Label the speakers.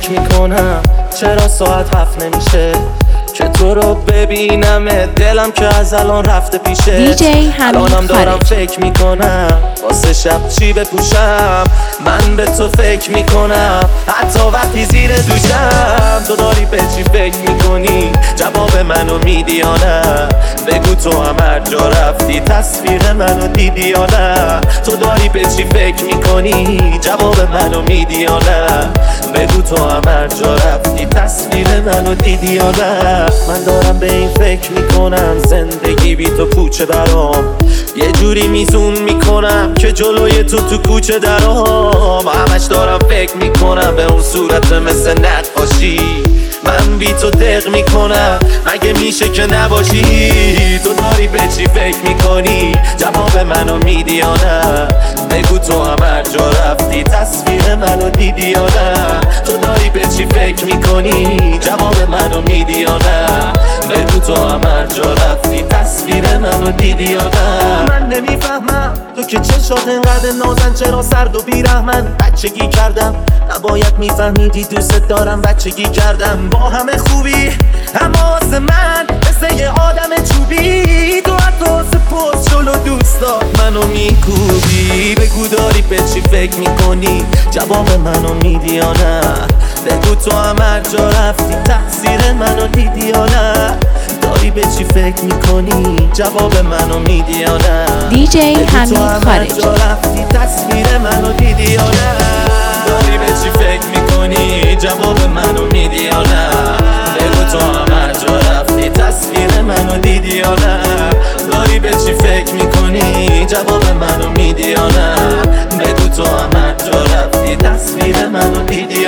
Speaker 1: فکر میکنم چرا ساعت 7 نمیشه که تو رو ببینم، دلم که از الان رفته پیشه. الانم دارم فکر میکنم واسه شب چی بپوشم. من به تو فکر میکنم حتی وقتی زیر دوشم. تو داری به چی فکر میکنی؟ جواب منو میدی یا نه؟ بگو تو هم هر جا رفتی تصویر منو دیدی یا نه؟ تو داری به چی فکر میکنی؟ جواب منو میدی یا نه؟ بگو تو هم هر جا رفتی تصویر منو دیدی یا نه؟ من دارم به این فکر میکنم زندگی بی تو پوچه برام. یه جوری میزون میکنم که جلوی تو کوچه درام. همش دارم فکر میکنم به اون صورت مثل نقاشی. من بی تو دق میکنم مگه میشه که نباشی؟ تو داری به چی فکر میکنی؟ جواب منو میدی یا نه؟ بگو تو هم هر جا رفتی تصویر منو دیدی یا نه؟ تو داری به چی فکر میکنی؟ جواب منو میدی یا نه؟ بگو تو هم هر جا رفتی تصویر منو دیدی یا نه؟ من نمیفهمم تو که چشات انقدر نازن چرا سرد و بیرحمن. بچگی کردم نباید میفهمیدی دوست دارم. بچگی کردم با همه خوبی اما واسه من مثل یه آدم چوبی. تو حتی واسه پست جلو دوستا منو میکوبی. بگو داری به چی فکر میکنی؟ جواب منو میدی یا نه؟ بگو تو هم هر جا رفتی تقصیر منو دیدی یا نه؟ داری به چی فکر میکنی؟ جواب منو میدی یا نه؟
Speaker 2: حمید خارج
Speaker 1: رفتی تصویر منو دیدی یا نه؟ داری به چی فکر میکنی؟ جواب منو میدی یا نه؟ بگو تو هم هر جا رفتی تصویر منو دیدی یا نه؟ داری به چی فکر میکنی؟ جواب منو میدی یا نه؟ بگو تو هم هر جا رفتی تصویر منو دیدی